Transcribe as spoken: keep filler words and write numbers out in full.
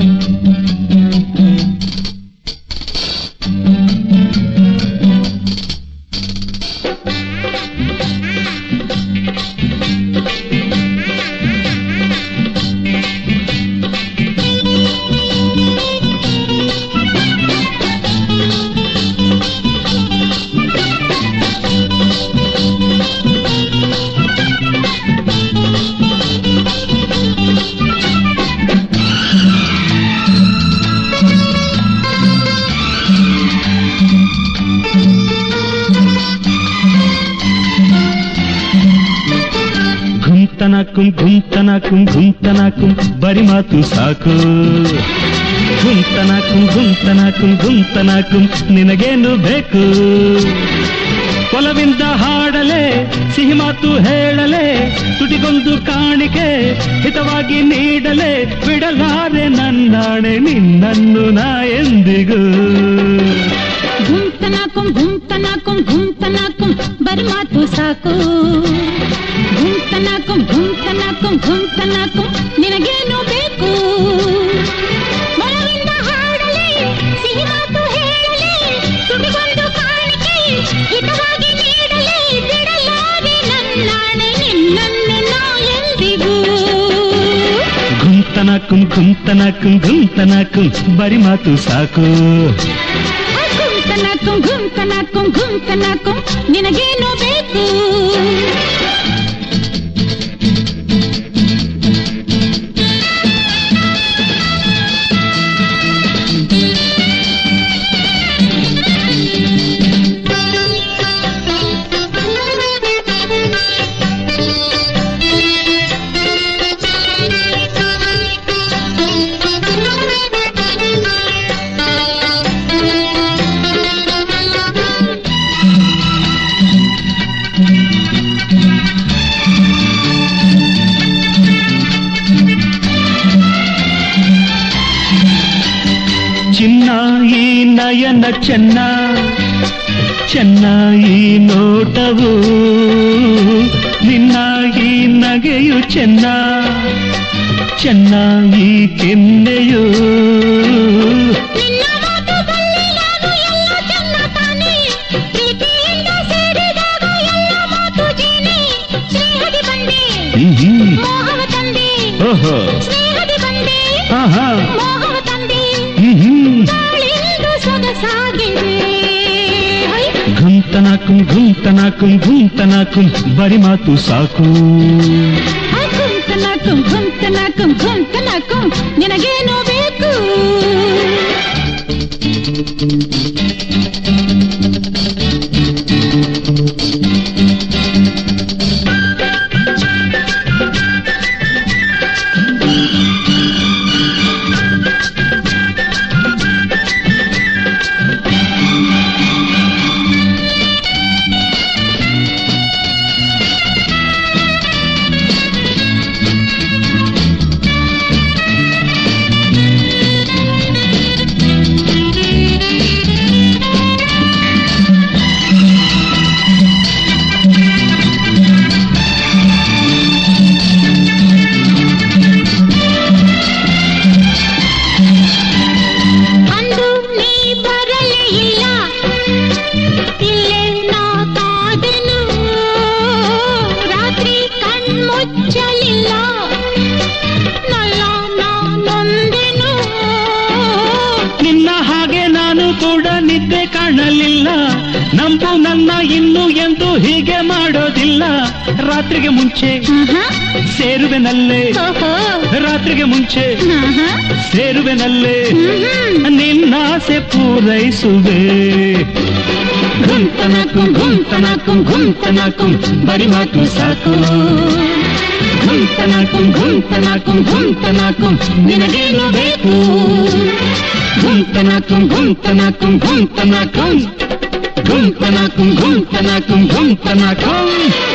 ಗುಂತನಕುಂ ಗುಂತನಕುಂ ಗುಂತನಕುಂ ಬರಿ ಮಾತು ಸಾಕು. ಗುಂತನಕುಂ ಗುಂತನಕುಂ ಗುಂತನಕುಂ ನಿನಗೇನು ಬೇಕು? ಒಲವಿಂದ ಹಾಡಲೆ ಸಿಹಿ ಮಾತು ಹೇಳಲೆ ತುಟಿಗೊಂದು ಕಾಣಿಕೆ ಹಿತವಾಗಿ ನೀಡಲೆ ಬಿಡಲಾರೆ ನನ್ನಾಣೆ ನಿನ್ನನ್ನು ನಾ ಎಂದಿಗೂ. ಗುಂತನಕುಂ ಗುಂತನಕುಂ ಗುಂತನಕುಂ ಬರಿ ಮಾತು ಸಾಕು. ಗುಂತನಕುಂ ಗುಂತನಕುಂ ಗುಂತನಕುಂ ನಿನಗೇನು ಬೇಕು? ಒಲವಿಂದ ಹಾಡಲೆ ಸಿಹಿ ಮಾತು ಹೇಳಲೆ ತುಟಿಗೊಂದು ಕಾಣಿಕೆ ಹಿತವಾಗಿ ನೀಡಲೆ ಬಿಡಲಾರೆ ನನ್ನಾಣೆ ನಿನ್ನನ್ನು ನಾ ಎಂದಿಗೂ. ಗುಂತನಕುಂ ಗುಂತನಕುಂ ಗುಂತನಕುಂ ಬರಿ ಮಾತು ಸಾಕು. ಗುಂತನಕುಂ ಗುಂತನಕುಂ ಗುಂತನಕುಂ ನಿನಗೇನು ಬೇಕು? ಚಿನ್ನ ಈ ನಯನ ಚೆನ್ನ ಚೆನ್ನ ಈ ನೋಟವು ನಿನ್ನ ಈ ನಗೆಯು ಚೆನ್ನ ಚೆನ್ನ ಈ ಕೆನ್ನೆಯು. ಓಹೋ ಆಹಾ ಗುಂತನಕುಂ ಗುಂತನಕುಂ ಗುಂತನಕುಂ ಬರಿ ಮಾತು ಸಾಕು. ಗುಂತನಕುಂ ಗುಂತನಕುಂ ಗುಂತನಕುಂ ನಿನಗೇನು ಬೇಕು? ನಿನ್ನ ಹಾಗೆ ನಾನು ಕೂಡ ನಿದ್ದೆ ಕಾಣಲಿಲ್ಲ. ನಂಬು ನನ್ನ ಇನ್ನು ಎಂದು ಹೀಗೆ ಮಾಡೋದಿಲ್ಲ. ರಾತ್ರಿಗೆ ಮುಂಚೆ ಸೇರುವೆನಲ್ಲೇ ರಾತ್ರಿಗೆ ಮುಂಚೆ ಸೇರುವೆನಲ್ಲೇ ನಿನ್ನಾಸೆ ಪೂರೈಸುವೆ. ಗುಂತನಕುಂ ಗುಂತನಕುಂ ಗುಂತನಕುಂ ಬರಿ ಮಾತು ಸಾಕು. ಗುಂತನಕುಂ ಗುಂತನಕುಂ ಗುಂತನಕುಂ ನಿನಗೇನು ಬೇಕು? ಗುಂತನಕುಂ ಗುಂತನಕುಂ ಗುಂತನಕುಂ ಗುಂತನಕುಂ ಗುಂತನಕುಂ ಗುಂತನಕುಂ